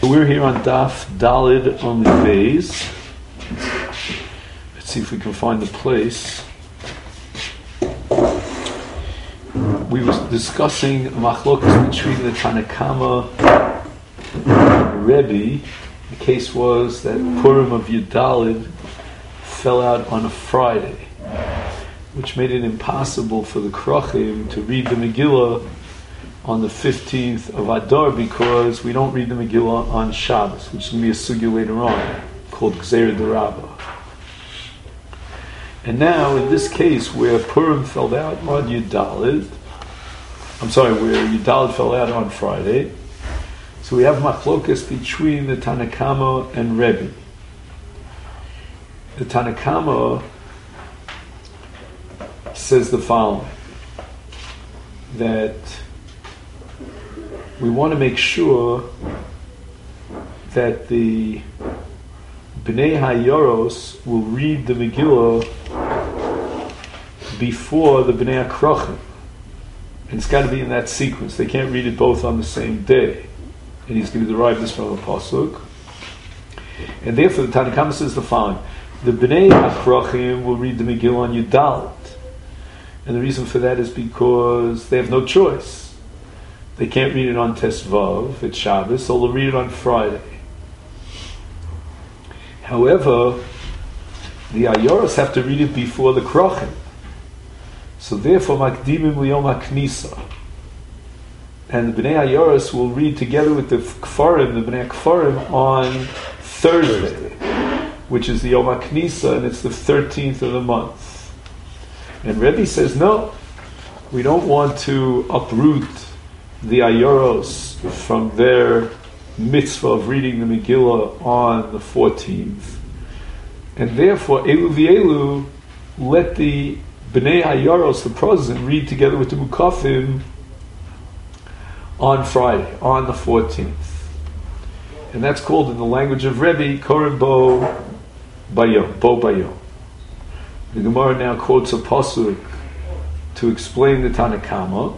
we're here on Daf Dalid on the Bays. Let's see if we can find the place. We were discussing machlokas between the Tanakama and Rebbe. The case was that Purim of Yudalid fell out on a Friday, which made it impossible for the Krochim to read the Megillah on the 15th of Adar, because we don't read the Megillah on Shabbos, which is going to be a sugya later on, called Gzeir D'Rabba. And now, in this case, where Purim fell out on Yudalid, where Yudalid fell out on Friday, so we have machlokas between the Tanakama and Rebbe. The Tanakama says the following, that we want to make sure that the Bnei HaYoros will read the Megillah before the Bnei HaKrochim. And it's got to be in that sequence. They can't read it both on the same day. And he's going to derive this from a pasuk. And therefore the Tanakhama says the following: the Bnei HaKrochim will read the Megillah on Yudalit. And the reason for that is because they have no choice. They can't read it on Tesvav, it's Shabbos, so they'll read it on Friday. However, the Ayoros have to read it before the Krochim. So therefore, Makdimim Liyom HaKnisa. And the Bnei Ayoros will read together with the Kfarim, the Bnei Kfarim, on Thursday, which is the Yom HaKnisa, and it's the 13th of the month. And Rebbe says, no, we don't want to uproot the Ayoros from their mitzvah of reading the Megillah on the 14th. And therefore, Elu v'Elu, let the Bnei Ayoros, the Prozim, read together with the Mukafim on Friday, on the 14th. And that's called, in the language of Rebbe, Korim Bo Bayom. The Gemara now quotes a pasuk to explain the Tanakama,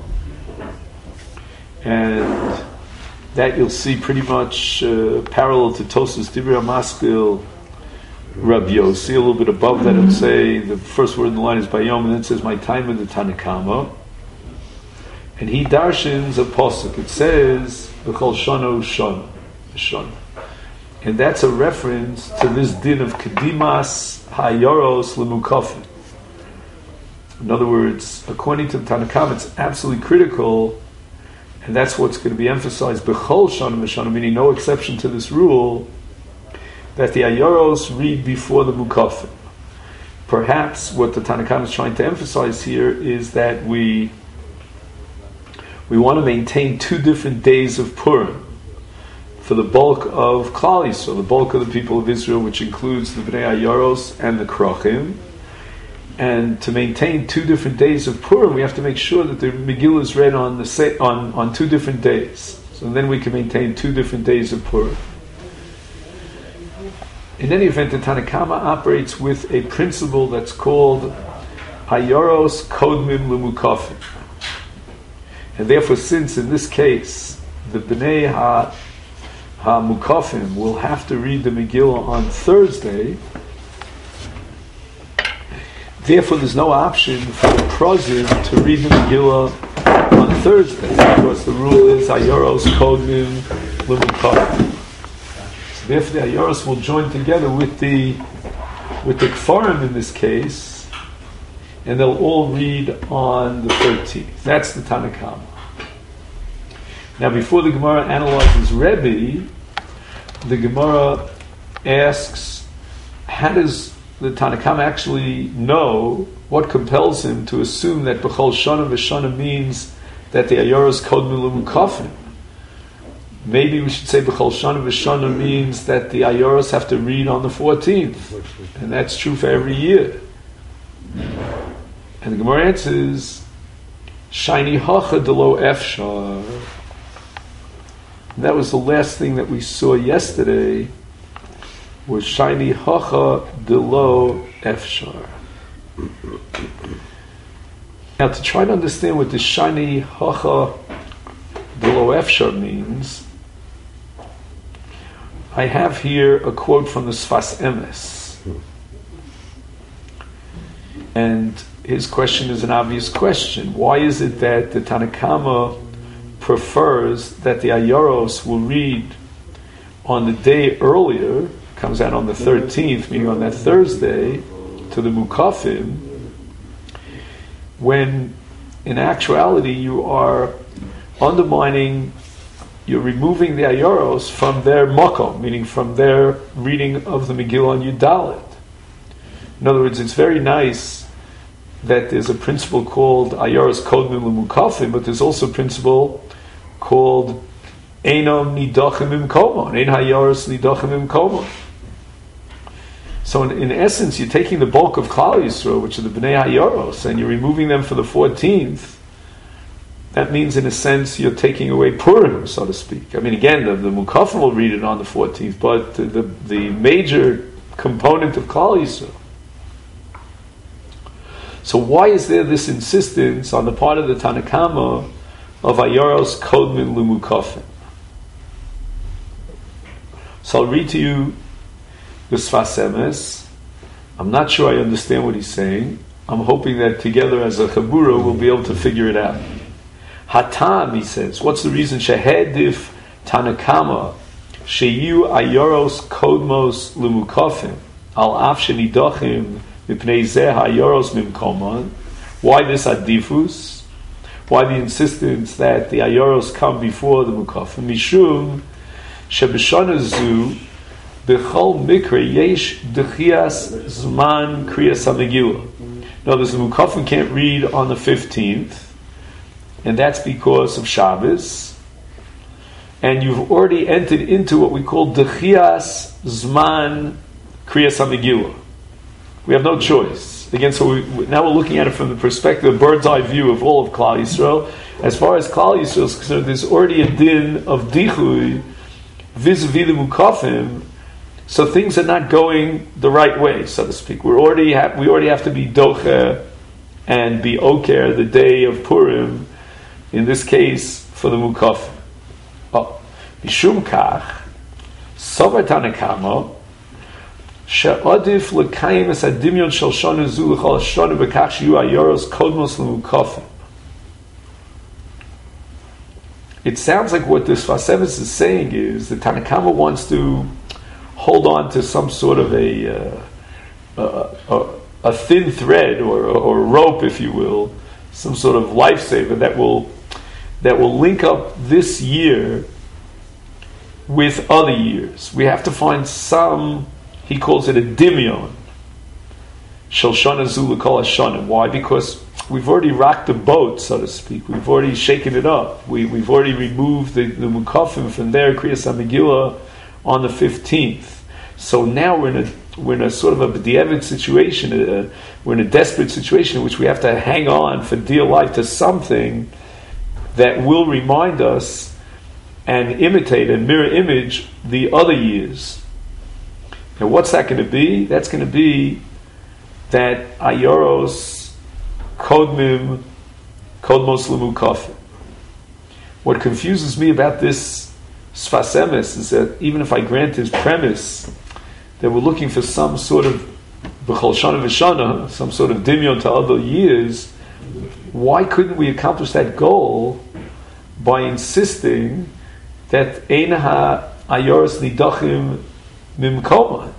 and that you'll see pretty much parallel to Tosas Dibra Maskil Rabbi Yossi. A little bit above that, it would say the first word in the line is Bayom, and then it says my time in the Tanakama. And he darshins a pasuk. It says B'chol Shana U'Shana. And that's a reference to this din of Kedimas Hayoros L'Mukafim. In other words, according to the Tanakam, it's absolutely critical, and that's what's going to be emphasized, B'chol Shana U'Shana, meaning no exception to this rule, that the Ayoros read before the Mukafim. Perhaps what the Tanakam is trying to emphasize here is that we want to maintain two different days of Purim for the bulk of Klal Yisrael, the bulk of the people of Israel, which includes the Bnei Ayoros and the Krochim. And to maintain two different days of Purim, we have to make sure that the Megillah is read on 2 different days. So then we can maintain 2 different days of Purim. In any event, the Tanakama operates with a principle that's called Ayoros Kodmim L'Mukafim. And therefore, since in this case the Bnei HaMukafim will have to read the Megillah on Thursday, therefore there's no option for the Prozim to read the Megillah on Thursday, because the rule is Ayoros Kodmim L'Mukafim. So therefore the Ayoros will join together with the Kfarim in this case, and they'll all read on the 13th. That's the Tanakama. Now, before the Gemara analyzes Rebbe, the Gemara asks, how does the Tanakama actually know, what compels him to assume that B'chol Shana V'Shana means that the Ayoros Kodmim L'Mukafim? Maybe we should say B'chol Shana V'Shana means that the Ayoros have to read on the 14th. And that's true for every year. And the Gemara answers, Shiny Hacha Delo Efshar. That was the last thing that we saw yesterday, was Shiny Hacha Delo Efshar. Now, to try to understand what the Shiny Hacha Delo Efshar means, I have here a quote from the Sfas Emes. And his question is an obvious question. Why is it that the Tanakama prefers that the Ayoros will read on the day earlier, comes out on the 13th, meaning on that Thursday, to the Mukafim, when in actuality you are undermining, you're removing the Ayoros from their makom, meaning from their reading of the Megillah on Yudalit. In other words, it's very nice that there's a principle called Ayoros Kodmim L'Mukafim, but there's also a principle called Einom Nidachim Imkomon, Ein Hayoros Nidachim Imkomon. So in essence, you're taking the bulk of Klal Yisrael, which are the Bnei Hayoros, and you're removing them for the 14th. That means, in a sense, you're taking away Purim, so to speak. I mean, again, the Mukafim will read it on the 14th, but the major component of Klal Yisrael. So why is there this insistence on the part of the Tanakama of Ayoros Kodmin L'Mukafim? So I'll read to you the Sfas Emes. I'm not sure I understand what he's saying. I'm hoping that together as a Chabura we'll be able to figure it out. Hatam, he says, what's the reason? Shehedif Tanakama Sheyu Ayoros Kodmos L'Mukafim Al Af Shenidochim Mipnei Zeh Ayoros Mimkoman. Why this adifus? Why the insistence that the Ayoros come before the Mukafim? Mishum Shebeshana Zu B'chol Mikra Yesh Dechias Zman Kriyas HaMegillah. Now, the Mukafim can't read on the 15th, and that's because of Shabbos. And you've already entered into what we call Dechias Zman Kriyas HaMegillah. We have no choice. Again, so now we're looking at it from the perspective, a bird's eye view of all of Klal Yisrael. As far as Klal Yisrael is concerned, there's already a din of Dichui vis-a-vis the Mukafim, so things are not going the right way, so to speak. We already have to be Doche and be Oker the day of Purim, in this case, for the Mukafim. Mishum Kach, Sovar Tanakama, She'adif L'kayim Es Adimyon Shel Shana Zu L'chol Shana B'kach Sheyu Ayoros Kodmos L'Mukafim. It sounds like what this Sfas Emes is saying is that Tanakama wants to hold on to some sort of a thin thread or rope, if you will, some sort of lifesaver that will link up this year with other years. We have to find some, he calls it a dimyon, shel shana zu l'kol hashanim. Why? Because we've already rocked the boat, so to speak. We've already shaken it up. We've already removed the Mukafim from their Kriyas HaMegillah on the 15th. So now we're in a sort of a b'diavad situation. We're in a desperate situation in which we have to hang on for dear life to something that will remind us and imitate and mirror image the other years. And what's that going to be? That's going to be that Ayoros Kodmos L'Mukafim. What confuses me about this Sfas Emes is that even if I grant his premise that we're looking for some sort of B'chol Shana V'Shana, some sort of dimyon to other years, why couldn't we accomplish that goal by insisting that Ein Ha'ayoros Nidachim Mimkoman?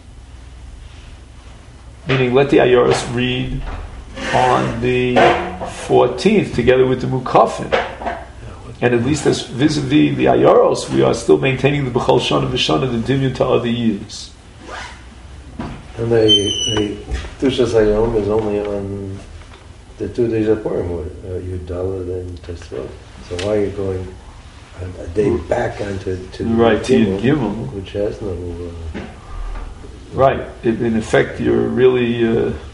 Meaning, let the Ayoros read on the 14th together with the Mukafim. And at least as vis-a-vis the Ayoros, we are still maintaining the B'chol Shana V'Shana, the dimyon to other years. And the Tushas Hayom is only on the 2 days of Purim, Yud and Tesvav. So why are you going a day back onto right, to Gimel, which has no... right. In effect, you're really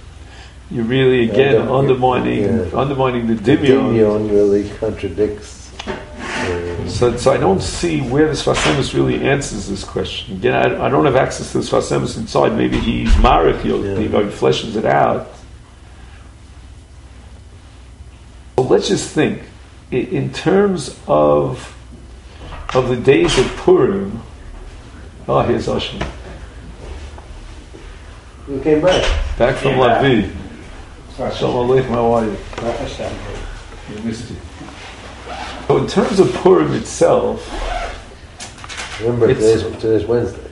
again undermining the dimyon. The dimyon really contradicts. So I don't see where the Sfas Emes really answers this question. Again, I don't have access to the Sfas Emes inside. Maybe he's marich, he fleshes it out. So let's just think, in terms of the days of Purim, Oh, here's Oshman. You came back. Back from Lavi. Shalom Aleichem, how are you? We missed you. So in terms of Purim itself, remember, today's Wednesday.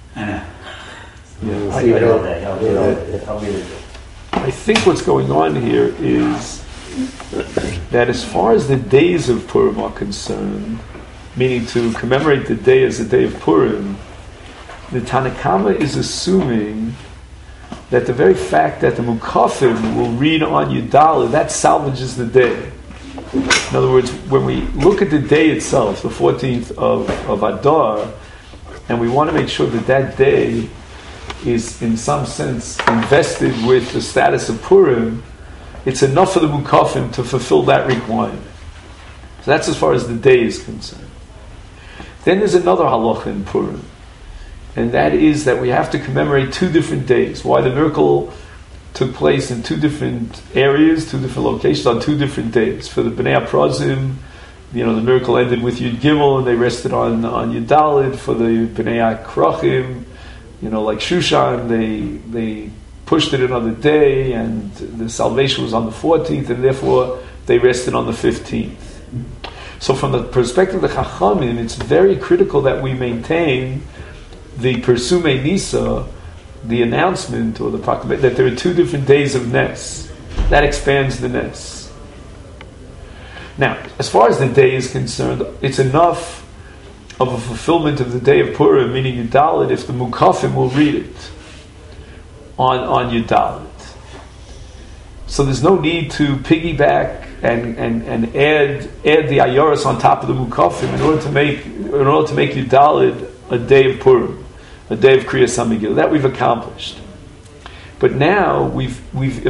I think what's going on here is that as far as the days of Purim are concerned, meaning to commemorate the day as a day of Purim, the Tanna Kama is assuming that the very fact that the Mukafim will read on Yudala, that salvages the day. In other words, when we look at the day itself, the 14th of Adar, and we want to make sure that that day is in some sense invested with the status of Purim, it's enough for the Mukafim to fulfill that requirement. So that's as far as the day is concerned. Then there's another halacha in Purim, and that is that we have to commemorate two different days. Why the miracle took place in two different areas, two different locations on two different days. For the Bnei HaPrazim, the miracle ended with Yud Gimel and they rested on Yud Daled. For the Bnei HaKrachim, like Shushan, they pushed it another day and the salvation was on the 14th and therefore they rested on the 15th. So from the perspective of the Chachamim, it's very critical that we maintain the Persume Nisa, the announcement or the proclamation that there are two different days of Nes. That expands the Nes. Now, as far as the day is concerned, it's enough of a fulfillment of the day of Purim, meaning Yudalit, if the Mukafim will read it on Yudalit. So there's no need to piggyback and add the Ayoros on top of the Mukafim in order to make Yudalit a day of Purim, a day of Kriyas HaMegillah. That we've accomplished. But now we've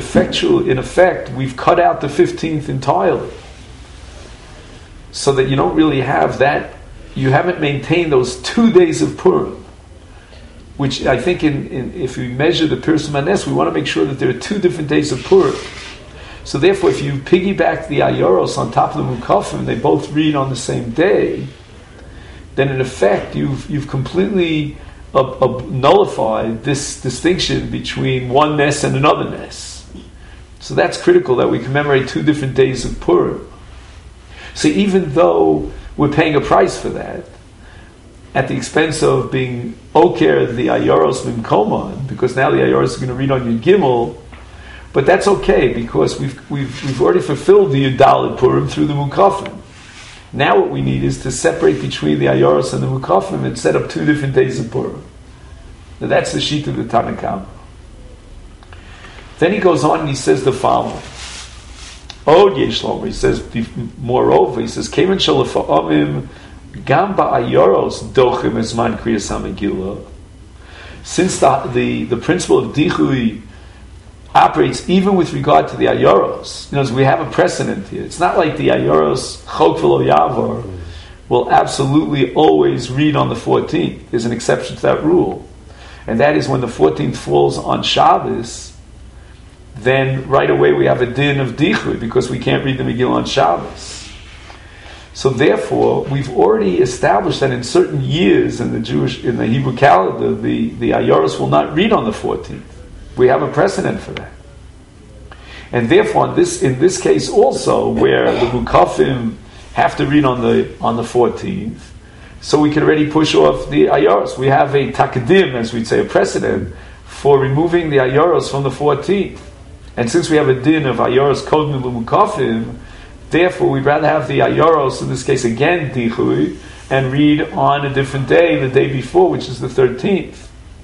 cut out the 15th entirely, so that you don't really have that. You haven't maintained those 2 days of Purim, which I think if we measure the Pirsum HaNes, we want to make sure that there are 2 different days of Purim. So therefore, if you piggyback the Ayoros on top of the Mukafim, they both read on the same day, then in effect you've completely nullified this distinction between one Nes and another Nes. So that's critical that we commemorate 2 different days of Purim. So even though we're paying a price for that, at the expense of being oker the Ayoros Mimkoman, because now the Ayoros are going to read on Yud Gimel, but that's okay because we've already fulfilled the Yudalid Purim through the Mukafim. Now what we need is to separate between the Ayoros and the Mukafim and set up 2 different days of Purim. Now that's the sheet of the Tanna Kama. Then he goes on and he says the following. Od Yeshlom, he says, moreover, he says, Kemen Shalafa'amim Gamba Ayoros Dochim Esman Kriyas HaMegillah. Since the principle of Dichui operates even with regard to the Ayoros, so we have a precedent here. It's not like the Ayoros Chok V'lo Yavor will absolutely always read on the 14th. There's an exception to that rule. And that is when the 14th falls on Shabbos, then right away we have a din of Dichui because we can't read the Megillah on Shabbos. So therefore, we've already established that in certain years in the Hebrew calendar, the Ayoros will not read on the 14th. We have a precedent for that. And therefore, in this case also, where the Mukafim have to read on the 14th, so we can already push off the Ayoros. We have a takadim, as we'd say, a precedent for removing the Ayoros from the 14th. And since we have a din of Ayoros Kodmim Mukafim, therefore we'd rather have the Ayoros, in this case again, Dichui, and read on a different day, the day before, which is the 13th.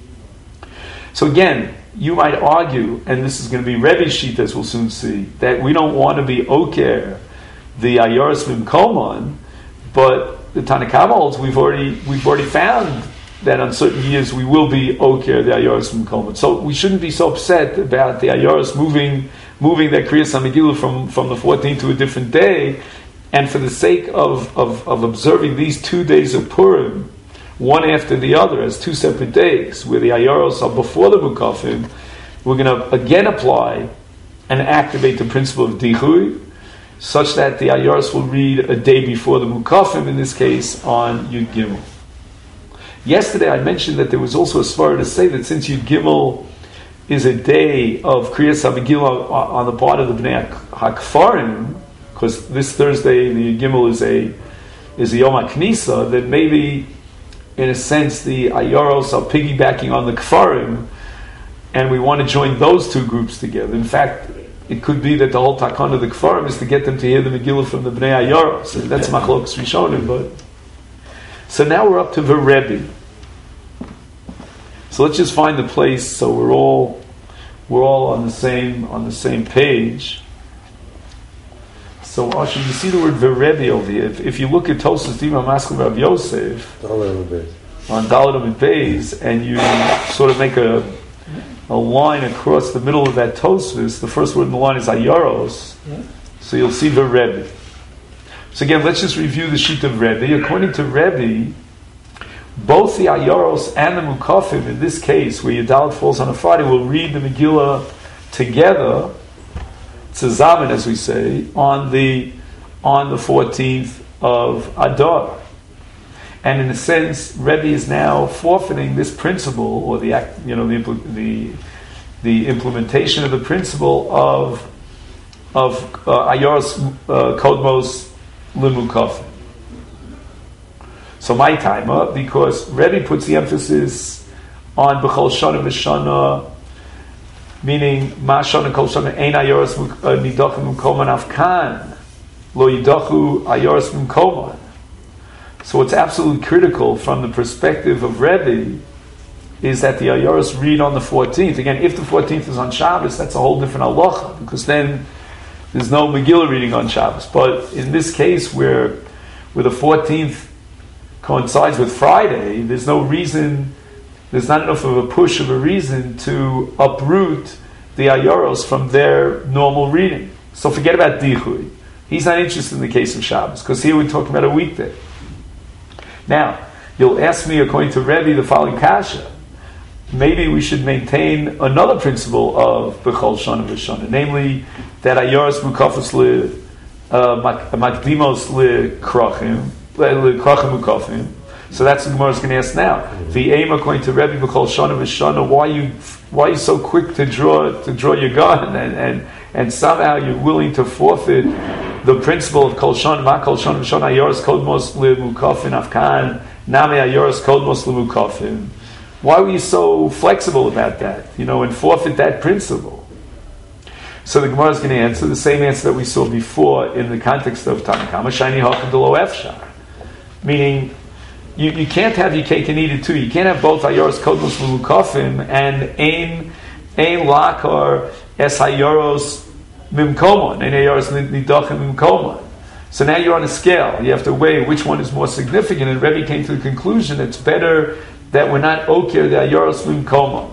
So again, you might argue, and this is going to be Rebbe's sheet, as we'll soon see, that we don't want to be oker the Ayoros Mimkoman, but the Tanna Kama holds we've already found that on certain years we will be oker the Ayoros Mimkoman. So we shouldn't be so upset about the Ayoros moving their Kriyas HaMegillah from the 14th to a different day, and for the sake of observing these 2 days of Purim, one after the other as 2 separate days, where the Ayoros are before the Mukafim, we're going to again apply and activate the principle of Dichui, such that the Ayoros will read a day before the Mukafim, in this case on Yud Gimel. Yesterday I mentioned that there was also a svara to say that since Yud Gimel is a day of Kriyas HaMegillah on the part of the Bnei HaKfarim, because this Thursday the Yud Gimel is the Yom HaKnisa, that maybe in a sense the Ayoros are piggybacking on the Kfarim, and we want to join those two groups together. In fact, it could be that the whole takon of the Kfarim is to get them to hear the Megillah from the Bnei Ayoros. So that's Machlokas Rishonim. But so now we're up to the Rebbe. So let's just find the place so we're all on the same page. So Asher, you see the word Verebi over here. If you look at Tosas Dima Maskal Rav Yosef on Dalet Amid Beis, and you sort of make a line across the middle of that Tosfos, the first word in the line is Ayaros, so you'll see Verebi. So again, let's just review the sheet of Rebbe. According to Rebbe, both the Ayaros and the Mukafim, in this case, where Yudalit falls on a Friday, will read the Megillah together, Tzazamin, as we say, on the 14th of Adar. And in a sense, Rebbe is now forfeiting this principle, or the implementation of the principle of Ayaros Kodmos Limukafim. So my timer, because Rebbe puts the emphasis on B'chol Shana V'Shana, meaning Ma Shana Kol Shana Ein Ayoros Nidachim M'Koman Afkan Lo Yidachu Ayoros M'Koman. So what's absolutely critical from the perspective of Rebbe is that the Ayoros read on the 14th. Again, if the 14th is on Shabbos, that's a whole different halacha, because then there's no Megillah reading on Shabbos. But in this case, where the 14th coincides with Friday, there's no reason, there's not enough of a push of a reason to uproot the Ayoros from their normal reading. So forget about Dichui. He's not interested in the case of Shabbos, because here we're talking about a weekday. Now, you'll ask me, according to Rebbe, the following kasha. Maybe we should maintain another principle of B'chol Shana V'Shana, namely that Ayoros Mukafos Makdimos Krachim Mukafim. So that's what the Gemara is going to ask now. The aim, according to Rebbe, B'chol Shana V'Shana, why are you so quick to draw your gun and somehow you're willing to forfeit the principle of Kol Shana, Ma Kol Shana V'Shana Ayoros Kodmos Limukafim Afkan Name Ayoros Kodmos Limukafim. Why were you so flexible about that? And forfeit that principle. So the Gemara is going to answer the same answer that we saw before in the context of Tanakama, Shani Hakam Delo Efshar. Meaning, you can't have your cake and eat it too. You can't have both Ayoros Kodmos Limukafim and Ein Lakar Es Ayoros Mimkomon, Ein Ayoros Nidachim Mimkomon. So now you're on a scale. You have to weigh which one is more significant, and Rebbe came to the conclusion it's better that we're not okir the Ayoros Mimkomon.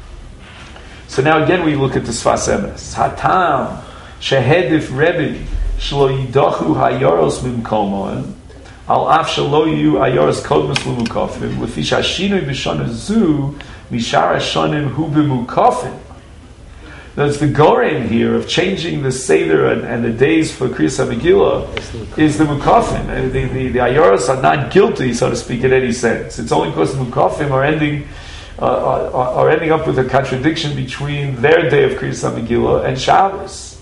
So now again we look at the Sfas Emes. Hatam shehedif Rebbe shlo yidachu Ayoros Mimkomon al af shelo yu Ayoros Kodmos Limukafim lefi shashinui b'shana zu mishar hashanim hu b'mukafim. There's the gorem here of changing the Seder and the days for Kriyas HaMegillah is the Mukafim. The Ayoros are not guilty, so to speak, in any sense. It's only because the Mukafim are ending up with a contradiction between their day of Kriyas HaMegillah and Shabbos.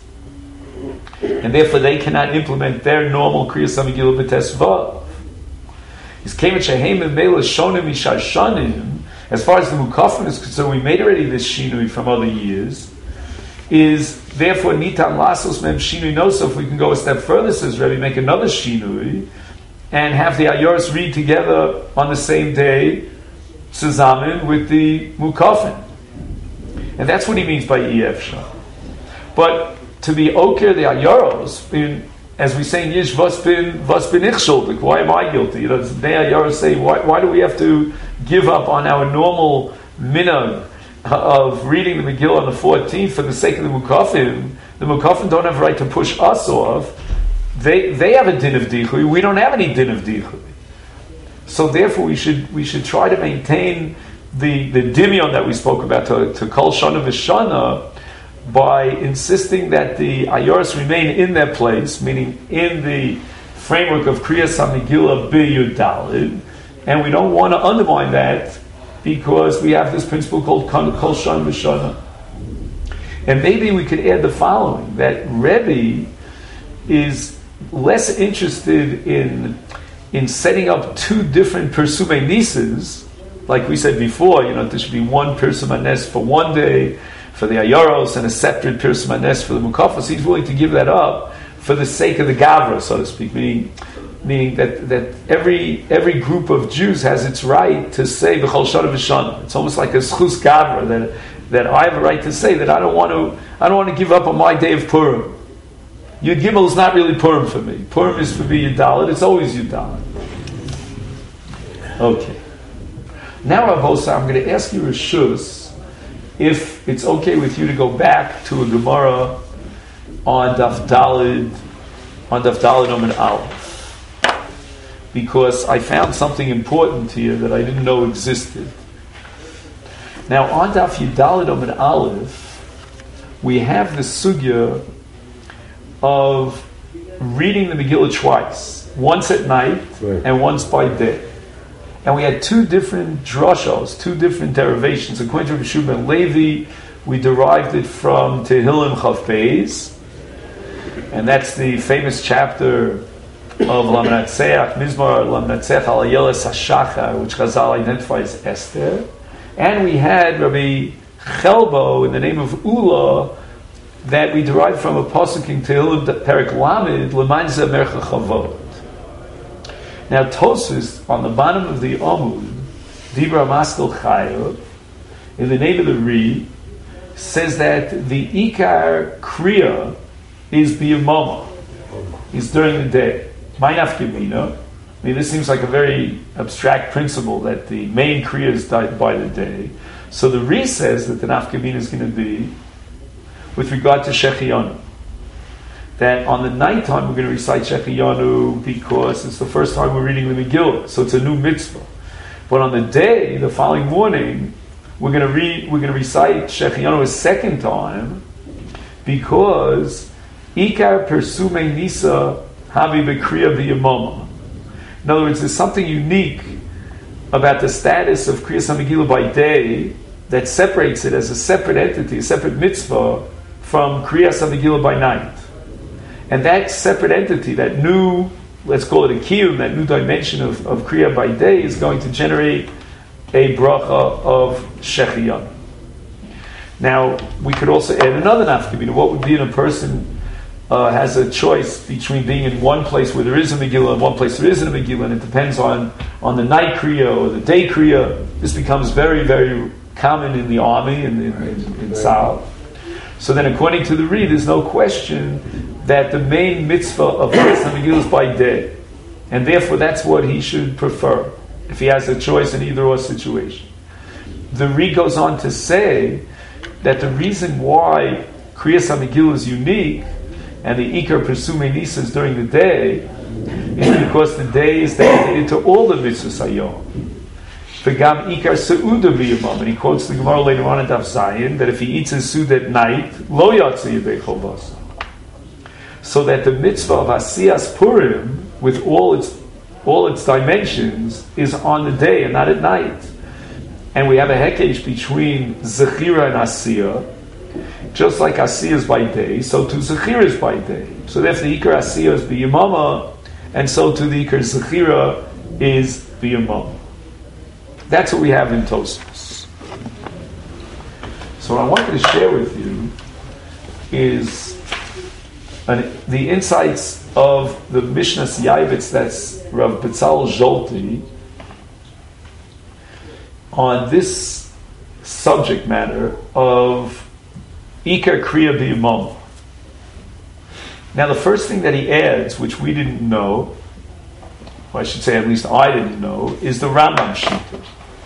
And therefore they cannot implement their normal Kriyas HaMegillah b'tesvav. As far as the Mukafim is concerned, we made already this shinui from other years. Is therefore nitam lasos mem shinui nosov. We can go a step further, says Rebbe, make another shinui and have the Ayoros read together on the same day, tzazamin with the mukafim, and that's what he means by efshar. But to be okir the Ayoros, as we say in Yish, was bin ichshuldik. Why am I guilty? The Ayoros say, why do we have to give up on our normal minhag of reading the Megillah on the 14th for the sake of the Mukafim? The Mukafim don't have a right to push us off. They have a din of dichui. We don't have any din of dichui. So therefore, we should try to maintain the dimion that we spoke about to Kol Shana V'Shana by insisting that the Ayoros remain in their place, meaning in the framework of Kriyas HaMegillah B'Yud Daled, And we don't want to undermine that because we have this principle called Kol Shana V'Shana. And maybe we could add the following, that Rebbe is less interested in setting up two different Persumei Nises. Like we said before, there should be one Persumei Nes for one day, for the Ayoros, and a separate Persumei Nes for the Mukafos. He's willing to give that up for the sake of the Gavra, so to speak, meaning that every group of Jews has its right to say B'chol Shana V'Shana. It's almost like a Schus Gavra, that I have a right to say that I don't want to give up on my day of Purim. Yud Gimel is not really Purim for me. Purim is for me Yud Dalet. It's always Yud Dalet. Okay. Now, Rav Hosa, I'm going to ask you Rishus if it's okay with you to go back to a Gemara on Daf Daled Amud Aleph, because I found something important here that I didn't know existed. Now, on Daf Yudaled Amud Aleph, we have the sugya of reading the Megillah twice, once at night and once by day. And we had two different drashos, two different derivations. According to Rishu ben Levi, we derived it from Tehillim Chav Beis, and that's the famous chapter of Lamnatseach, Mizmor Lamnatseach al Ayeles HaShachar, which Chazal identifies Esther. And we had Rabbi Chelbo in the name of Ula that we derived from a pasuk in Tehillim Perek Lamed, L'man Zeh Mercha Chavod. Now Tosfos, on the bottom of the Amud, Dibra Maskal Chayav, in the name of the Ri, says that the Ikar Kriya is B'yamama, is during the day. Ma'inaf Gemina. I mean, this seems like a very abstract principle that the main Kriya is by the day. So the Ri says that the Nafkamina is going to be with regard to Shechiyanu. That on the nighttime we're going to recite Shechiyanu because it's the first time we're reading the Megillah, so it's a new mitzvah. But on the day, the following morning, we're going to recite Shechiyanu a second time because Ikar Persumei Nisa Havi B'Kriya V'Yamama. In other words, there's something unique about the status of Kriyas HaMegillah by day that separates it as a separate entity, a separate mitzvah, from Kriyas HaMegillah by night. And that separate entity, that new, let's call it a kiyum, that new dimension of Kriya by day is going to generate a bracha of Shechiyan. Now, we could also add another nafkamina. What would be in a person has a choice between being in one place where there is a Megillah and one place there isn't a Megillah, and it depends on the night Kriya or the day Kriya. This becomes very, very common in the army and in Tzahal. So then, according to the Ri, there's no question that the main mitzvah of Kriyas HaMegillah is by day, and therefore that's what he should prefer if he has a choice in either or situation. The Ri goes on to say that the reason why Kriyas HaMegillah is unique and the Ikar Persumei Nisa is during the day is because the day is dedicated to all the mitzvahs hayom. V'gam Ikar Seuda V'yamam, and he quotes the Gemara later on in Daf Zayin that if he eats his Seuda at night, lo yatzeh yedei chovos. So that the mitzvah of Asiyas Purim, with all its dimensions, is on the day and not at night. And we have a hekesh between Zechira and Asiyah. Just like Asiyah is by day, so too Zechira is by day. So therefore the Ikar Asiyah is B'yamama, and so too the Ikar Zechira is B'yamama. That's what we have in Tosfos. So what I wanted to share with you is the insights of the Mishnah Yavitz, that's Rav Betzalel Zolti, on this subject matter of Ikar Kriya B'yamama. Now the first thing that he adds, which we didn't know, or I should say at least I didn't know, is the Rambam Shita.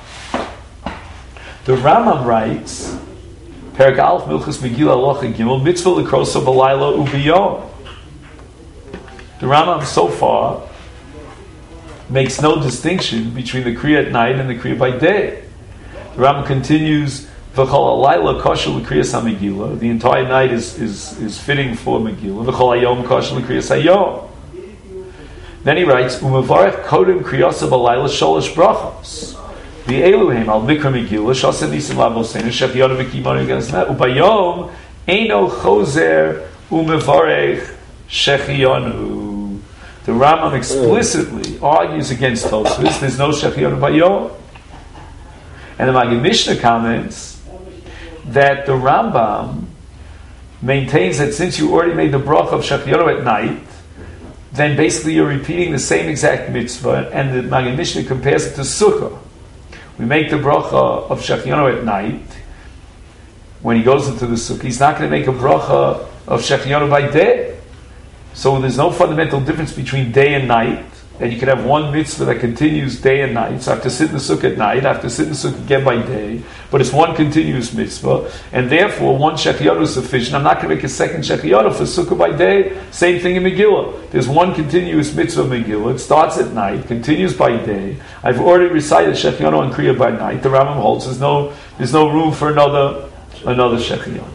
The Rambam writes, Perek Aleph Milchus Megillah Halacha Gimel Mitzvah L'Krosa B'Layla U'B'Yom. The Rambam so far makes no distinction between the Kriya at night and the Kriya by day. The Rambam continues, V'chol Alayla Kosher L'Kriyas HaMegillah. The entire night is fitting for Megillah. V'chol Hayom Kosher L'Kriyas Hayom. Then he writes, Umevarech kodem kriyasa balayla sholosh brachos. The Eluhem al mikra megillah shasa nisim lavosenu shechiyoda v'kimonu against that. Ubayom eino chozer umevarech shechiyonu. The Rambam explicitly argues against Tosfos. There's no shechiyonu bayom. And the Maggid Mishnah comments that the Rambam maintains that since you already made the bracha of shechiyonu at night, then basically you're repeating the same exact mitzvah, and the Maggid Mishnah compares it to sukkah. We make the bracha of shechiyonu at night. When he goes into the sukkah, he's not going to make a bracha of shechiyonu by day. So there's no fundamental difference between day and night. And you can have one mitzvah that continues day and night. So I have to sit in the sukkah at night, I have to sit in the sukkah again by day. But it's one continuous mitzvah. And therefore, one shechiyonu is sufficient. I'm not going to make a second shechiyonu for sukkah by day. Same thing in Megillah. There's one continuous mitzvah of Megillah. It starts at night, continues by day. I've already recited shechiyonu and kriya by night. The Rambam holds there's no room for another shechiyonu.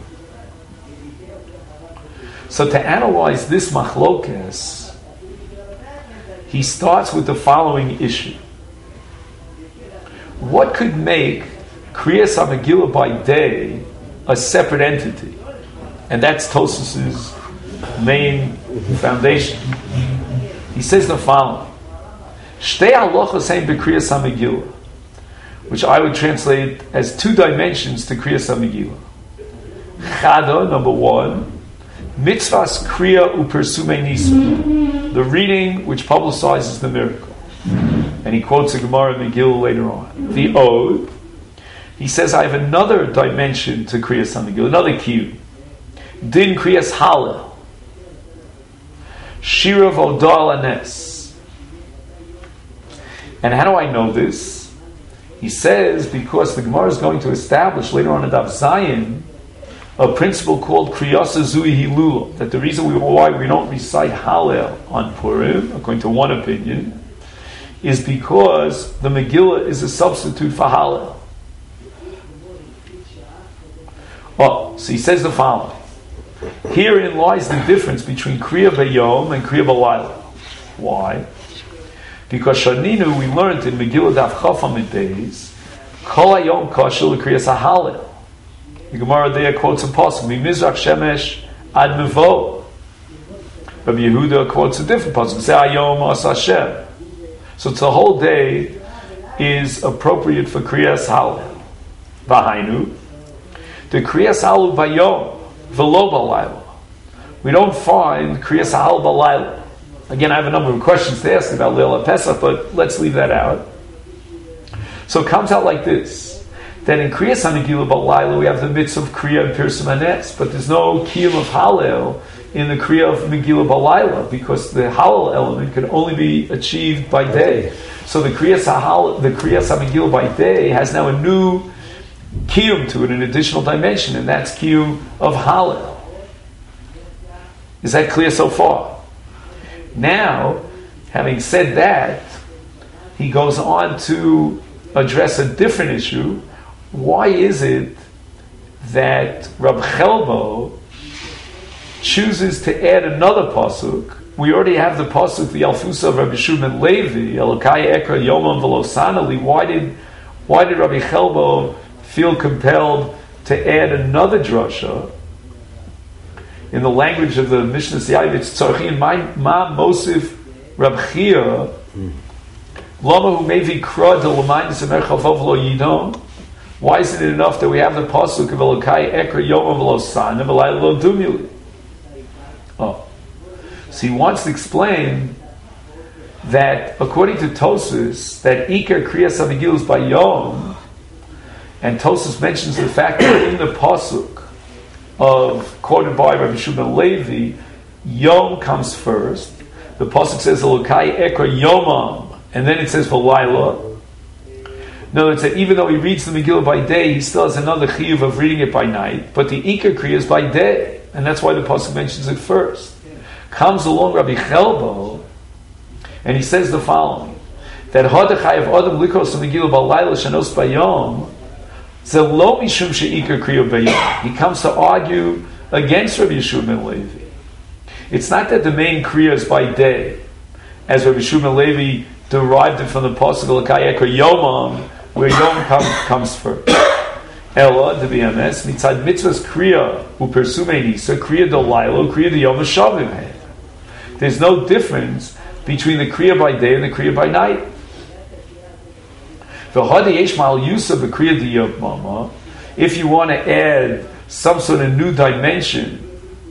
So to analyze this machlokes, he starts with the following issue. What could make Kriyas HaMegillah by day a separate entity? And that's Tosfos' main foundation. He says the following. Shtei halachos ein b'Kriyas HaMegillah, which I would translate as two dimensions to Kriyas HaMegillah. Chada, number one, mitzvahs kriya u'persumei nisa, the reading which publicizes the miracle. And he quotes a Gemara in Megillah later on. The Ode, he says, I have another dimension to Kriyas HaMegillah, another kiyum. Din Kriyas Hallel, Shira Vodal Anes. And how do I know this? He says, because the Gemara is going to establish later on in Daf Zayin a principle called Kriyasa Zui Hilula, that the reason why we don't recite Hallel on Purim, according to one opinion, is because the Megillah is a substitute for Hallel. Oh, so he says the following. Herein lies the difference between Kriya Bayom and Kriya Balayla. Why? Because Shaninu, we learned in Megillah Daf Chaf Amid Beis, Kol Hayom Kashel Kriyas HaHallel. The Gemara there quotes a pasuk, Mimizrach Shemesh Ad Mevo. Rabbi Yehuda quotes a different pasuk, Say Hayom As Hashem. So it's the whole day is appropriate for Kriyas Hallel. V'hainu, the Kriyas Hallel Bayom V'lo Balayla. We don't find Kriyas Hallel Balayla. Again, I have a number of questions to ask about Leil HaPesach, but let's leave that out. So it comes out like this. That in Kriyas HaMegillah Balayla we have the mitzvah of Kriya and Pirsum Hanes, but there's no kiyum of Hallel in the Kriya of Megillah Balayla, because the Hallel element can only be achieved by day. So the Kriyas HaMegillah by day has now a new kiyum to it, an additional dimension, and that's kiyum of Hallel. Is that clear so far? Now, having said that, he goes on to address a different issue. Why is it that Rab Chelbo chooses to add another pasuk? We already have the pasuk, the Alfusa of Rabbi Shimon Levi, Elokai Ekra Yomam V'lo Sanali. Why did Rabbi Chelbo feel compelled to add another drasha? In the language of the Mishnah Siyayv, it's Tzarchin Ma Mosif Rab Chia Lama Hu Mevi Kra De L'Maynis Emerchavav Lo Yidom. Why isn't it enough that we have the pasuk of Elokai Ekra Yomam V'lo Sanam V'layla Lo Dumili? Oh, so he wants to explain that according to Tosfos, that Iker Kriyas HaMegillah is by Yom, and Tosfos mentions the fact that in the pasuk of quoted by Rabbi Shimon Levi, Yom comes first. The pasuk says Elokai Ekra Yomam, and then it says V'layla. In other words, that even though he reads the Megillah by day, he still has another chiyuv of reading it by night. But the Iker Kriya is by day, and that's why the pasuk mentions it first. Comes along Rabbi Chelbo, and he says the following: that Hadachai of Adam Likos Megillah Balayla Shanos Bayom Zelo Mishum Sheikar Kriya Bayom. He comes to argue against Rabbi Yeshua ben Levi. It's not that the main Kriya is by day, as Rabbi Shimon Levi derived it from the pasuk L'kayek or Yomam, where Yom comes first. Ella, the BMS, mitzad mitzvahs kriya upersume nisa kriya dolaylo kriya diyom shavim. There's no difference between the kriya by day and the kriya by night. If you want to add some sort of new dimension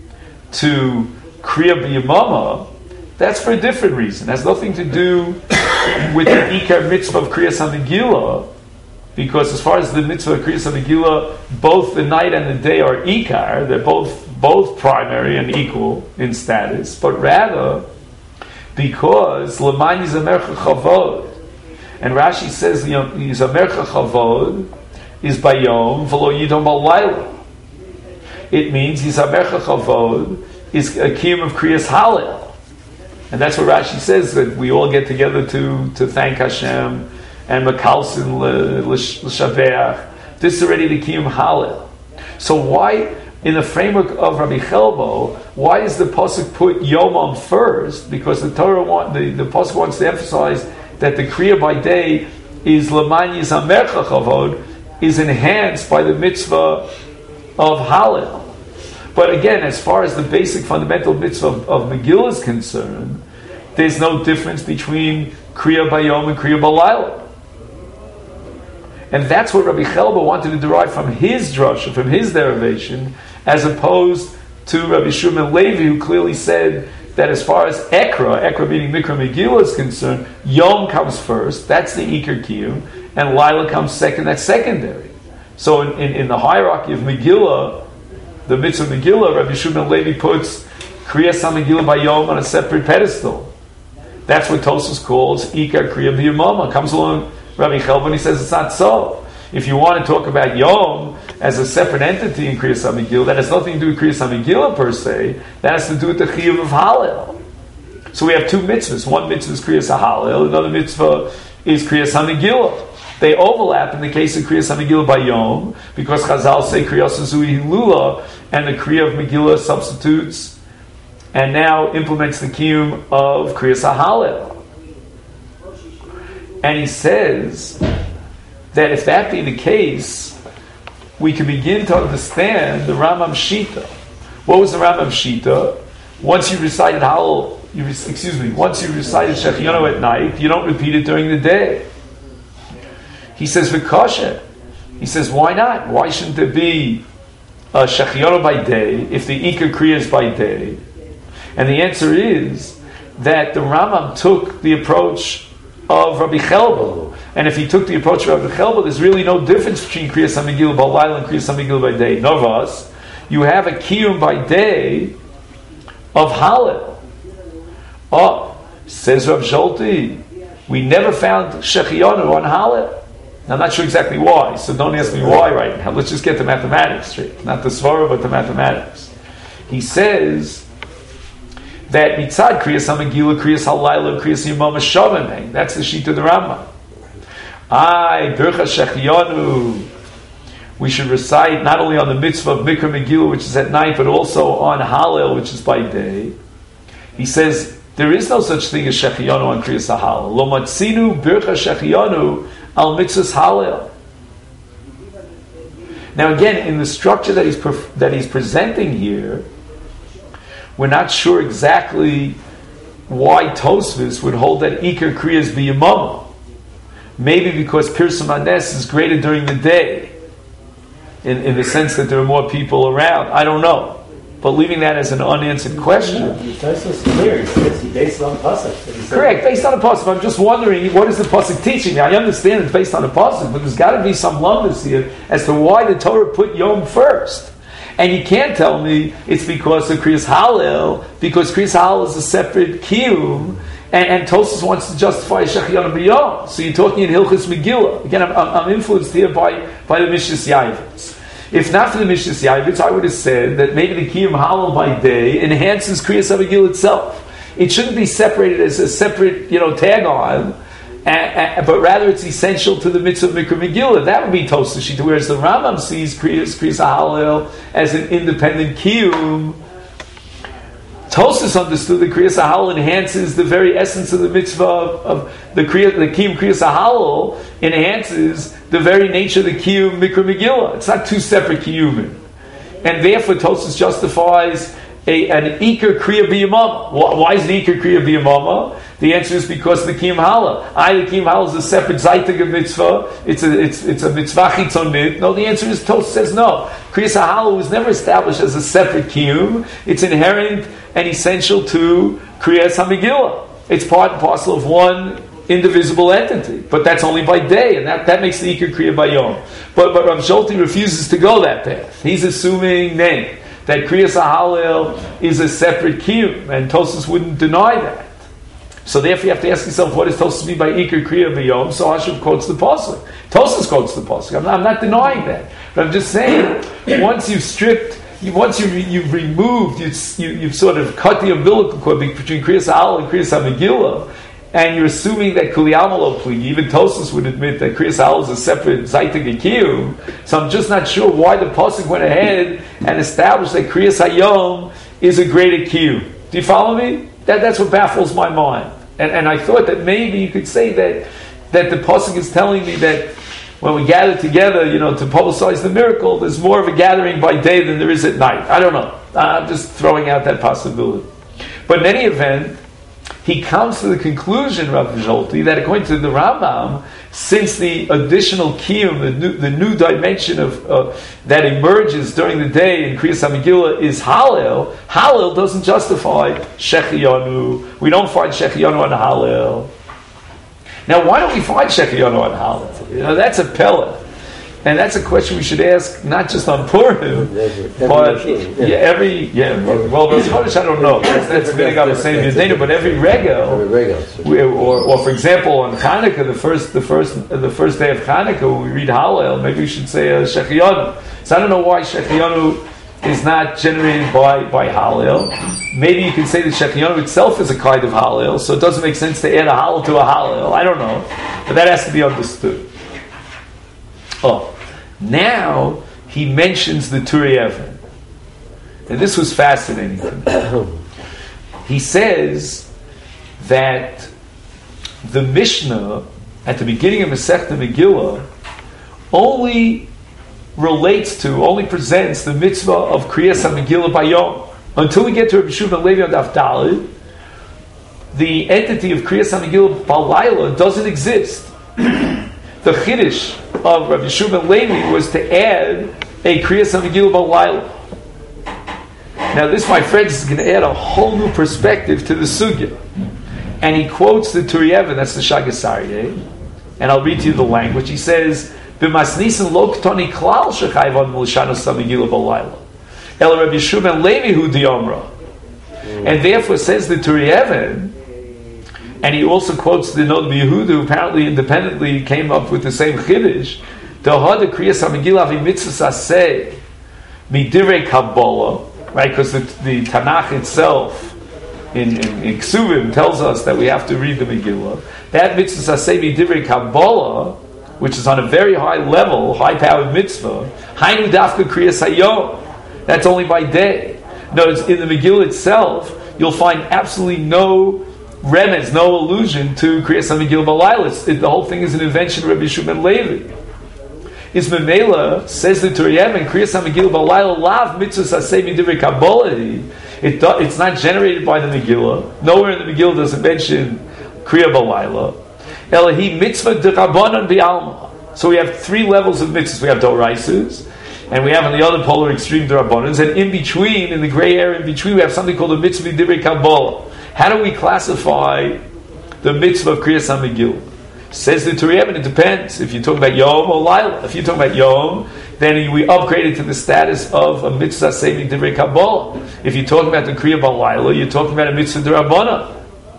to kriya b'yamama, that's for a different reason. It has nothing to do with the ikar mitzvah of kriya samigila. Because as far as the mitzvah of Kriyas HaMegillah, both the night and the day are ikar. They're both primary and equal in status. But rather, because L'man Yizamercha Chavod, and Rashi says Yizamercha Chavod is Bayom V'lo Yidom Balayla. It means Yizamercha Chavod is a kiyum of Kriyas Halel, and that's what Rashi says, that we all get together to thank Hashem and Makalsin l'shaveach. This is already the Kiyum Halel. So why, in the framework of Rabbi Chelbo, why does the pasuk put Yomam first? Because the Torah the pasuk wants to emphasize that the Kriya by day is L'man Yizamercha Chavod, is enhanced by the mitzvah of Halel. But again, as far as the basic fundamental mitzvah of Megillah is concerned, there's no difference between Kriya Bayom and Kriya Balayla. And that's what Rabbi Chelba wanted to derive from his drasha, from his derivation, as opposed to Rabbi Shimon Levi, who clearly said that as far as Ekra meaning Mikra Megillah is concerned, Yom comes first, that's the Iker Kiyum, and Laila comes second, that's secondary. So in the hierarchy of Megillah, the mitzvah Megillah, Rabbi Shimon Levi puts Kriyas HaMegillah by Yom on a separate pedestal. That's what Tosfos calls Ikar Kriya B'Yamama. Comes along Rabbi Chelba and he says it's not so. If you want to talk about Yom as a separate entity in Kriyas HaMegillah, that has nothing to do with Kriyas HaMegillah per se, that has to do with the Chiyuv of Halel. So we have two mitzvahs. One mitzvah is Kriyas HaHalel, another mitzvah is Kriyas HaMegillah. They overlap in the case of Kriyas HaMegillah by Yom, because Chazal say Kriyas HaZui Hilula, and the Kriya of Megillah substitutes and now implements the Kiyum of Kriyas HaHalel. And he says that if that be the case, we can begin to understand the Rambam Shita. What was the Rambam Shita? Once you recited once you recited Shechianu at night, you don't repeat it during the day. He says, V'kosher. He says, why not? Why shouldn't there be a Shechianu by day if the Ikar Kriya is by day? And the answer is that the Rambam took the approach of Rabbi Chelba. And if he took the approach of Rabbi Chelba, there's really no difference between Kriyas HaMegillah by Laila and Kriyas HaMegillah by day. Novas, you have a Kiyum by day of Halel. Oh, says Rav Zolti, we never found Shechianu on Halel. Now, I'm not sure exactly why, so don't ask me why right now. Let's just get the mathematics straight. Not the Svara, but the mathematics. He says that mitzad Kriyas HaMegillah, Kriyas HaLaila, Kriyas Yamama Shavim. That's the sheet of the Rambam. Bircha Shechianu. We should recite not only on the mitzvah of Mikra Megillah, which is at night, but also on Halel, which is by day. He says there is no such thing as Shechianu on Kriyas HaHalel. Lo matzinu Bircha Shechianu al mitzvahs Halel. Now again, in the structure that he's presenting here, we're not sure exactly why Tosfos would hold that Ikar Kriya is B'Yamama. Maybe because Pirsum Hanes is greater during the day, in the sense that there are more people around. I don't know. But leaving that as an unanswered question. Tosfos is clear. He based it on the pasuk. Correct, based on the pasuk. I'm just wondering, what is the pasuk teaching me? I understand it's based on the pasuk, but there's got to be some lumdus here as to why the Torah put Yom first. And you can't tell me it's because of Kriyas Halel, because Kriyas Halel is a separate kiyum, and Tosfos wants to justify Shechianu B'Yom. So you're talking in Hilchos Megillah. Again, I'm influenced here by the Mishnas Yavitz. If not for the Mishnas Yavitz, I would have said that maybe the kiyum Halel by day enhances Kriyas HaMegillah itself. It shouldn't be separated as a separate, tag on, but rather it's essential to the mitzvah of Mikra Megillah. That would be Tosfos Shita, whereas the Rambam sees Kriyas HaHalel as an independent kiyum Tosfos understood that Kriyas HaHallel enhances the very essence of the mitzvah of the Kiyum Kriyas HaHallel enhances the very nature of the Kiyum Mikra Megillah. It's not two separate Kiyumim. And therefore Tosfos justifies an Iker Kriya B'Yamama. Why is the Iker Kriya B'Yamama? The answer is because of the Kiyum HaHallel. The Kiyum HaHallel is a separate Zaytig of mitzvah. It's a mitzvah chitzonit. No, the answer is Tosfos says no. Kriyas HaHallel was never established as a separate Kiyum. It's inherent and essential to Kriyas HaMegillah. It's part and parcel of one indivisible entity. But that's only by day, and that makes the Iker Kriya B'Yom. But Rav Sholti refuses to go that path. He's assuming that Kriyas HaHallel is a separate Kiyum, and Tosfos wouldn't deny that. So therefore you have to ask yourself, what does Tosfos mean by Iker Kriya B'Yom? So Hashem quotes the Pasuk. Tosfos quotes the Pasuk. I'm not denying that. But I'm just saying, once you've stripped, you've removed, you've sort of cut the umbilical cord between Kriyas HaHallel and Kriyas HaMegillah, and you're assuming that Kuli Amalo Pli, even Tosfos would admit that Kriyas HaHallel is a separate Zaytig Kiyum. So I'm just not sure why the Pasuk went ahead and established that Kriyas Hayom is a greater Kiyum. Do you follow me? That's what baffles my mind. And I thought that maybe you could say that the Pasuk is telling me that when we gather together, to publicize the miracle, there's more of a gathering by day than there is at night. I don't know. I'm just throwing out that possibility. But in any event, he comes to the conclusion, Rav Sholti, that according to the Rambam, since the additional kiyum, the new dimension of that emerges during the day in Kriyas HaMegillah is Hallel, Hallel doesn't justify Shechianu. We don't find Shechianu on Hallel. Now, why don't we find Shechianu on Hallel? That's a pella. And that's a question we should ask, not just on Purim, but well, Rosh Chodesh, I don't know. That's been the same Yedenu, but every regel, or for example, on Chanukah, the first day of Chanukah, when we read Hallel, maybe we should say Shechianu. So I don't know why Shechianu is not generated by Hallel. Maybe you can say that Shechianu itself is a kind of Hallel, so it doesn't make sense to add a Hallel to a Hallel. I don't know, but that has to be understood. Now he mentions the Turei Even. And this was fascinating to me. He says that the Mishnah at the beginning of Masechta Megillah only presents the mitzvah of Kriyas HaMegillah Bayom. Until we get to Rabbi Shimon Levi on Daf Daled, the entity of Kriyas HaMegillah Balayla doesn't exist. The Chiddush of Rabbi Shimon Levi was to add a Kriyas HaMegillah Balayla. Now this, my friends, is going to add a whole new perspective to the sugya. And he quotes the Turei Even, that's the Shagas Aryeh, and I'll read to you the language. He says, "B'masnisin lo ktoni klal shechayvan l'shanos HaMegillah Balayla, el Rabbi Shimon Levi hu diomra." And therefore says the Turei Even, and he also quotes the Noda B'Yehuda, who apparently independently came up with the same chiddush. Dohada Kriyas HaMegillah v'mitzvah aseh midivrei Kabbalah, right? Because the Tanakh itself in Ksuvim tells us that we have to read the Megillah. That mitzvah aseh midivrei Kabbalah, which is on a very high level, high-powered mitzvah, hainu dafka Kriyas Hayom. That's only by day. Notice in the Megillah itself, you'll find absolutely no remez, no allusion to Kriyas HaMegillah Balayla. The whole thing is an invention of Rabbi Shimon Levi. Is Memela, says the Turei Even, Kriyas HaMegillah Balayla lav mitzvahs aseh midivrei Kabbalah. It's not generated by the Megillah. Nowhere in the Megillah does it mention Kriya Balayla. Elahi mitzvah d'Rabbanan b'alma. So we have three levels of mitzvahs. We have Doraisas, and we have on the other polar extreme D'Rabbanans, and in between, in the gray area in between, we have something called a mitzvah divrei Kabbalah. How do we classify the mitzvah of Kriyas HaMegillah? Says the Turei Even, it depends. If you're talking about Yom or Laila. If you're talking about Yom, then we upgrade it to the status of a mitzvah saving divrei Kabbalah. If you're talking about the Kriya Balayla, you're talking about a mitzvah d'Rabbanan.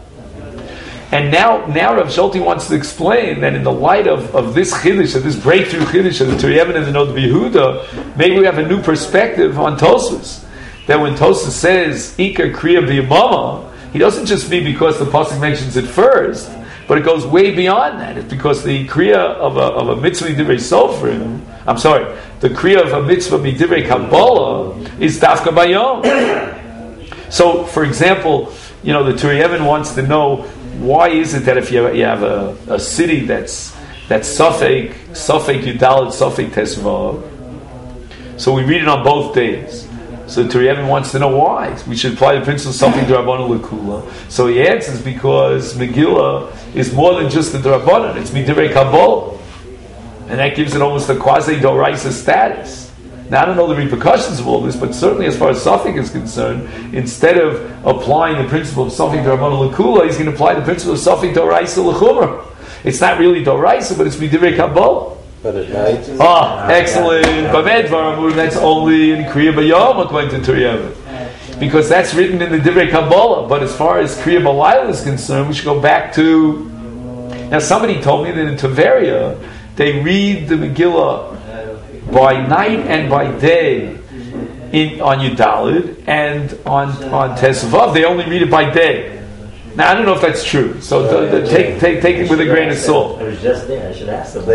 And now Rav Sholti wants to explain that in the light of this chiddush, of this breakthrough chiddush of the Turei Even and the Noda B'Yehuda, maybe we have a new perspective on Tosfos. That when Tosfos says Iker Kriya B'Yamama, he doesn't just mean because the pasuk mentions it first, but it goes way beyond that. It's because the kriya of a mitzvah midivrei sofrim, the kriya of a mitzvah midivrei Kabbalah is dafka bayom. So, for example, the Turei Even wants to know why is it that if you have a city that's Safek Yudalit, Safek Tesvav, so we read it on both days. So the Turei Even wants to know why we should apply the principle of Safek D'Rabbanan L'Kula. So he answers because Megillah is more than just the D'Rabbanan; it's Midivrei Kabbalah, and that gives it almost a quasi Doraisa status. Now I don't know the repercussions of all this, but certainly as far as Safek is concerned, instead of applying the principle of Safek D'Rabbanan L'Kula, he's going to apply the principle of Safek Doraisa L'Chumra. It's not really Doraisa, but it's Midivrei Kabbalah. But at night. Excellent. That's only in Kriya B'Yom according to Turei Even, because that's written in the Divrei Kabbalah. But as far as Kriya B'Layla is concerned, we should go back to. Now, somebody told me that in Tveria they read the Megillah by night and by day on Yudalid, and on Tesvav they only read it by day. Now I don't know if that's true, so take it with a grain of salt. I was just there. I should ask them.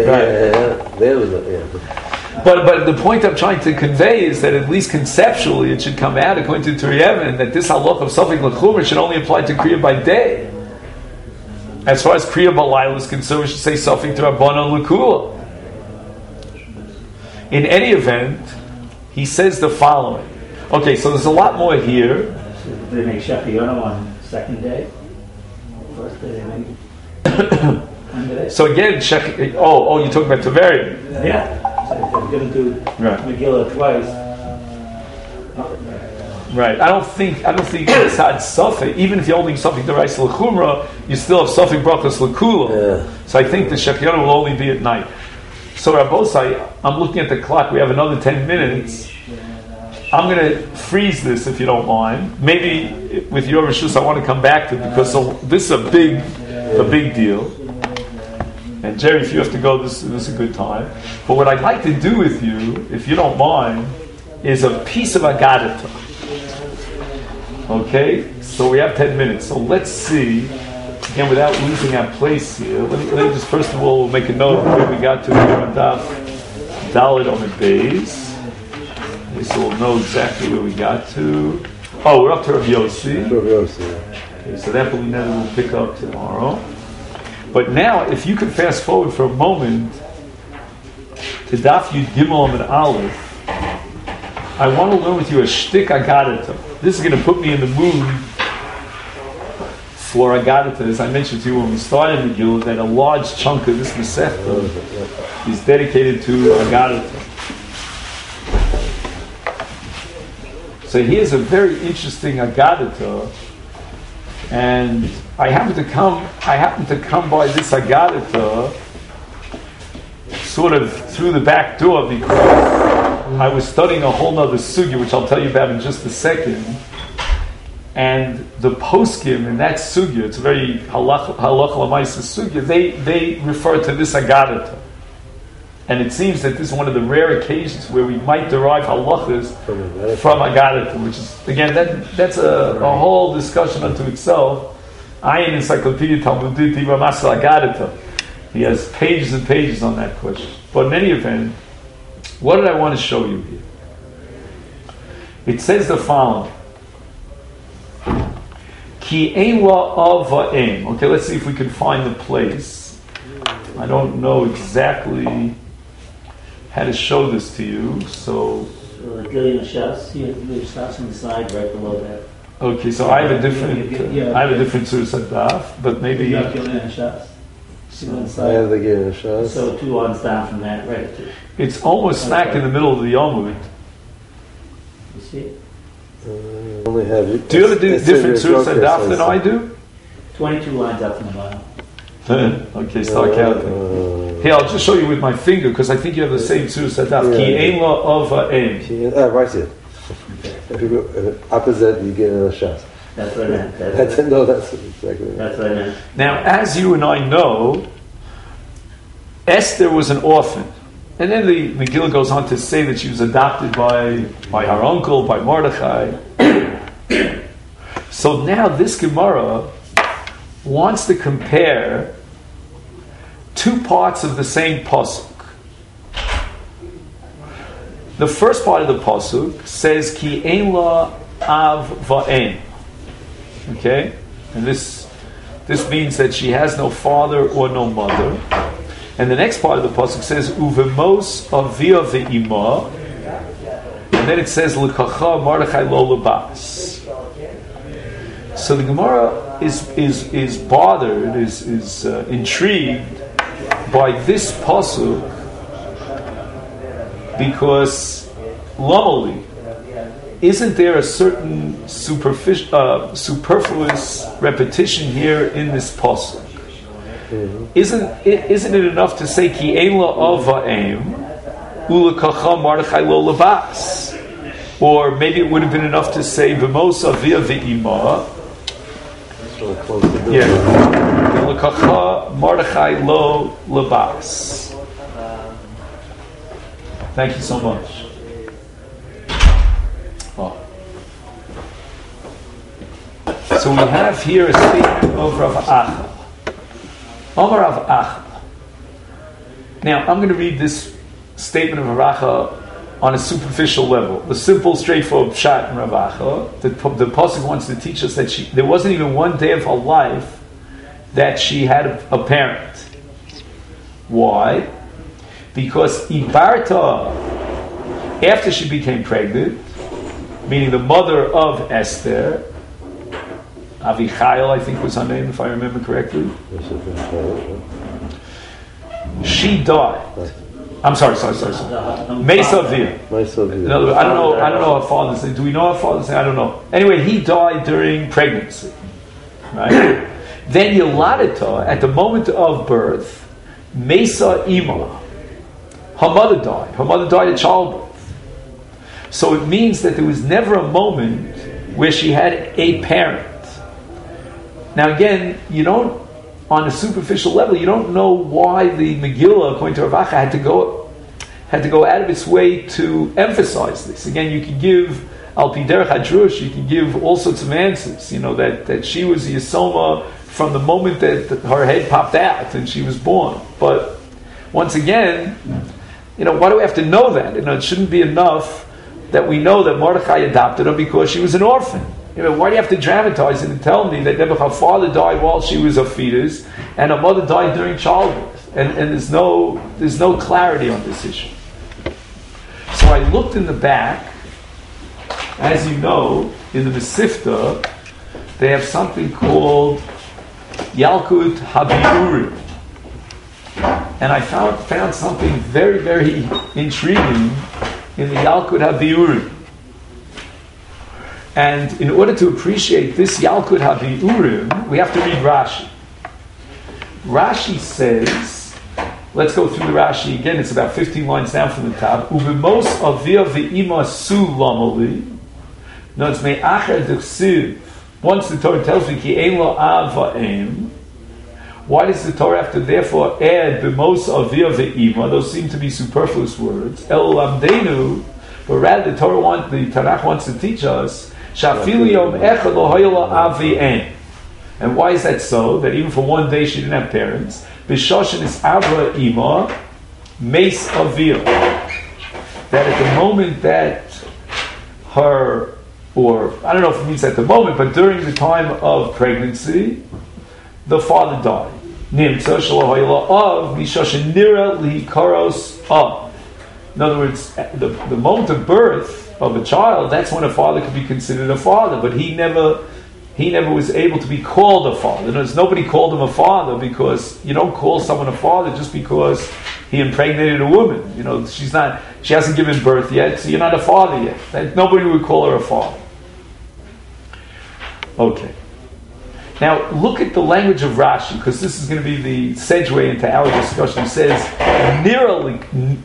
But the point I'm trying to convey is that at least conceptually it should come out according to Turei Even that this halach of Safek L'Chumra should only apply to Kriya by day. As far as Kriya B'Layla is concerned, we should say Safek D'Rabbanan L'Kula. In any event, he says the following. Okay, so there's a lot more here. Should they make Shechiyonu on second day? First day they make So again, you're talking about Tveria. Yeah. So if they're going to do Megillah twice. Right. I don't think it's had Safek. Even if you're holding Safek D'Oraisa L'Chumra, you still have Safek Brachas L'Kula. Yeah. So I think the Shechiyonu will only be at night. So Rabbosai, I'm looking at the clock. We have another 10 minutes. I'm going to freeze this if you don't mind. Maybe with your reshus, I want to come back to it because this is a big deal. And Jerry, if you have to go, this is a good time. But what I'd like to do with you, if you don't mind, is a piece of Agadata. Okay? So we have 10 minutes. So let's see, again, without losing our place here, let me just, first of all, make a note of where we got to here on Daf Dalet on the base. So we'll know exactly where we got to. Oh, we're up to Rav Yossi. Okay, so that we'll pick up tomorrow. But now, if you could fast forward for a moment to Daf Yud Gimel Amud Aleph, I want to learn with you a shtick Agadata. This is going to put me in the mood for Agadata. As I mentioned to you when we started the Megillah, that a large chunk of this Masechta is dedicated to Agadata. So here's a very interesting Agadata, and I happened to come by this Agadata sort of through the back door because I was studying a whole other sugya, which I'll tell you about in just a second. And the poskim in that sugya, it's a very halach l'maisa sugya, they refer to this Agadata. And it seems that this is one of the rare occasions where we might derive halachas from Agadata, which is, again, that's a whole discussion unto itself. Ayin Encyclopedia Talmudit Ibra Masal Agadata. He has pages and pages on that question. But in any event, what did I want to show you here? It says the following. Ki ein la ava'im. Okay, let's see if we can find the place. I don't know exactly how to show this to you, so Gillian Shas, you have Shas on the side right below that. Okay, so I have a different Surah Sadaf, but maybe you have Gillian Shas. I have the Gillian Shas. So 2 lines down from that, right? It's almost smack in the middle of the Yomud. You see it? Only have you. Do you have a different Surah Sadaf than I do? 22 lines up from the bottom. Okay, start counting. Here, I'll just show you with my finger because I think you have the same Surah Sadaf. Ki ein la ava'im. Right here. If you go opposite, you get a shot. That's what I meant. That's exactly right. That's what I meant. Now, as you and I know, Esther was an orphan. And then the Megillah goes on to say that she was adopted by her uncle, by Mordechai. So now this Gemara wants to compare 2 parts of the same pasuk. The first part of the pasuk says Ki ein la av va'em. Okay? And this means that she has no father or no mother. And the next part of the pasuk says, Uvemos avia ve'ima. And then it says, L'kacha Mordechai lo lebas. So the Gemara is bothered, is intrigued by this pasuk because Lamali, isn't there a certain superfluous repetition here in this pasuk? Isn't it enough to say Ki ein la ava'em ulekacha Mordechai lo lebas? Or maybe it would have been enough to say V'mos avia ve'ima. Ulekacha Mordechai lo lebas. Thank you so much. Oh. So we have here a statement of Rav Acha. Omar Rav Acha. Now, I'm going to read this statement of Rav Acha on a superficial level. The simple, straightforward pshat in Rav Acha. The pasuk wants to teach us that there wasn't even one day of her life that she had a parent. Why? Because Ibarta, after she became pregnant, meaning the mother of Esther, Avichail, I think was her name, if I remember correctly. She died. I'm sorry. Mesavir. I don't know her father's name. Do we know her father's name? I don't know. Anyway, he died during pregnancy. Right? Then Yeladita, at the moment of birth, Mesa Ima, her mother died. Her mother died at childbirth. So it means that there was never a moment where she had a parent. Now again, you don't, on a superficial level, you don't know why the Megillah, according to Rav Acha, had to go out of its way to emphasize this. Again, you can give Al Pi Derech Hadrush, you can give all sorts of answers. You know that she was the Yisoma from the moment that her head popped out and she was born. But once again, why do we have to know that? It shouldn't be enough that we know that Mordechai adopted her because she was an orphan. Why do you have to dramatize it and tell me that her father died while she was a fetus and her mother died during childbirth? And there's no clarity on this issue. So I looked in the back. As you know, in the Mesifta, they have something called Yalkut HaBiurim. And I found something very, very intriguing in the Yalkut HaBiurim. And in order to appreciate this Yalkut HaBiurim, we have to read Rashi. Rashi says, let's go through the Rashi again, it's about 15 lines down from the top. Uvemos avia ve'ima su lamali. No, it's me'acher d'chsiv. Once the Torah tells me ki ein lo av va'em, why does the Torah have to therefore add b'mos avia ve'ima? Those seem to be superfluous words. El lamdenu, but rather the Tanakh wants to teach us shafili yom echad lo hayla av ve'em. And why is that so? That even for one day she didn't have parents. B'shoshen is avra ima meis avia. That at the moment that her, or I don't know if it means at the moment, but during the time of pregnancy, the father died. Nimtza shalohoyla of b'shoshen nira lihikaros of. In other words, the moment of birth of a child, that's when a father could be considered a father, but he never was able to be called a father. Nobody called him a father because you don't call someone a father just because he impregnated a woman. She hasn't given birth yet, so you're not a father yet. Nobody would call her a father. Okay. Now look at the language of Rashi, because this is going to be the segue into our discussion. It says, Nira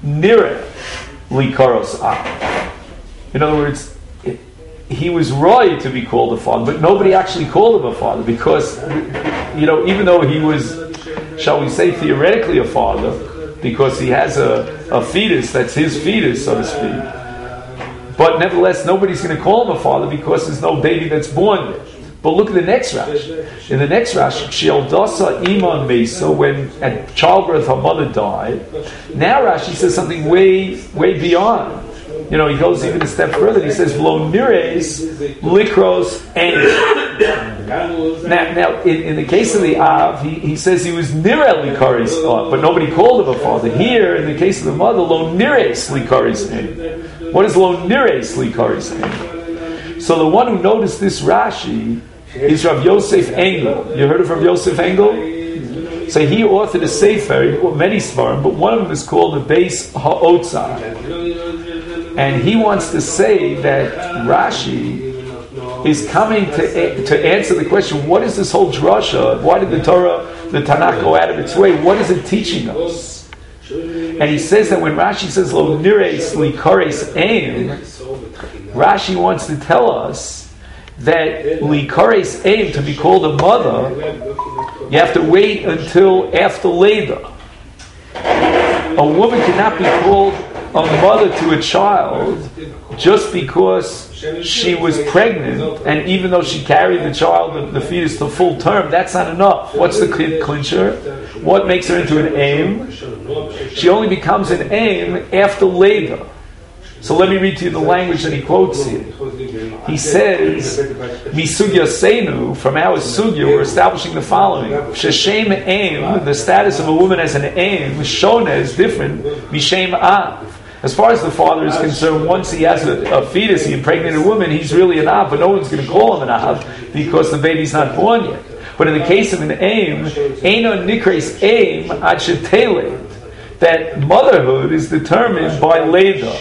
likaros av. In other words, he was right to be called a father, but nobody actually called him a father because, even though he was, shall we say, theoretically a father, because he has a fetus that's his fetus, so to speak, but nevertheless, nobody's going to call him a father because there's no baby that's born yet. But look at the next Rashi. In the next Rashi, Sheldasa Iman Mesa, when at childbirth her mother died, now Rashi says something way, way beyond. He goes even a step further. He says, "Lo nires likros ein." Now, in the case of the Av, he says he was nireh likaris, but nobody called him a father. Here, in the case of the mother, lo nires likaris aim. What is lo nires likaris aim? So the one who noticed this Rashi is Rav Yosef Engel. You heard of Rav Yosef Engel? So he authored a sefer, many svarim, but one of them is called the Beis Ha'otzar. And he wants to say that Rashi is coming to answer the question, what is this whole drasha? Why did the Tanakh go out of its way? What is it teaching us? And he says that when Rashi says, Lo nires likares aim, Rashi wants to tell us that likares aim, to be called a mother, you have to wait until after Leda. A woman cannot be called a mother to a child just because she was pregnant, and even though she carried the child, the fetus, to full term. That's not enough. What's the clincher? What makes her into an aim? She only becomes an aim after Leda. So let me read to you the language that he quotes here. He says, Misugya Seinu, from our sugya, we're establishing the following. Sheshem aim, the status of a woman as an aim, shona is different, Mishem Av. As far as the father is concerned, once he has a fetus, he impregnated a woman, he's really an Av, but no one's going to call him an Av because the baby's not born yet. But in the case of an aim, Eino Nikres aim ad sheteled, that motherhood is determined by Leda.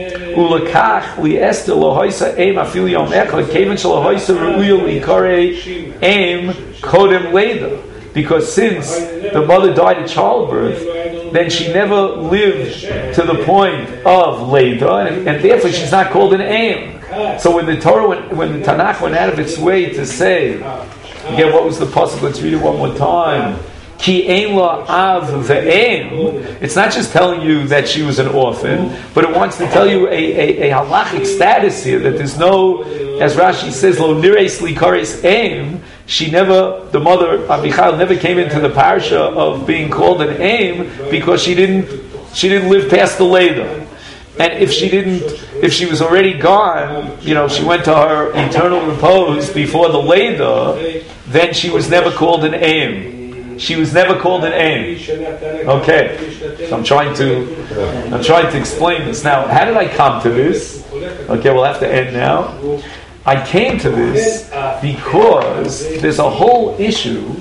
Ulakach li'ester lohoisa aim afili yom echad kevan shalohoisa ru'uya li'karei aim kodem Leda. Because since the mother died at childbirth, then she never lived to the point of Leda, and therefore she's not called an aim. So when the Torah, when the Tanakh went out of its way to say, again, what was the pasuk? Let's read it one more time. Ki ein la av ve'em. It's not just telling you that she was an orphan, but it wants to tell you a halachic status here, that there's no, as Rashi says, lo nires likares aim. The mother Abichail never came into the parsha of being called an aim because she didn't live past the Leda. And if she was already gone, she went to her eternal repose before the Leda, then she was never called an aim. She was never called an aim. Okay, so I'm trying to explain this. Now, how did I come to this? Okay, we'll have to end now. I came to this because there's a whole issue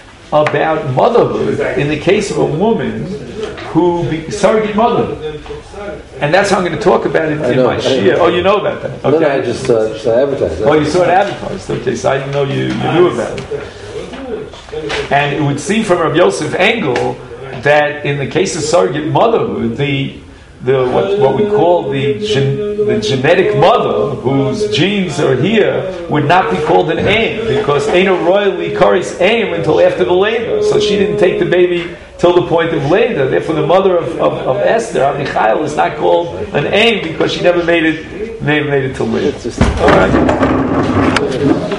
about motherhood in the case of a woman who surrogate motherhood. And that's how I'm going to talk about it in my shir. Oh, you know about that? Okay. No, I just saw advertised. Oh, you saw it advertised. Okay, so I didn't know you knew about it. And it would seem from Rav Yosef Engel that in the case of surrogate motherhood, what we call the genetic mother, whose genes are here, would not be called an aim, because Eino royally carries aim until after the Leda. So she didn't take the baby till the point of Leda. Therefore, the mother of Esther, Abichail, is not called an aim because she never made it till Leda. All right.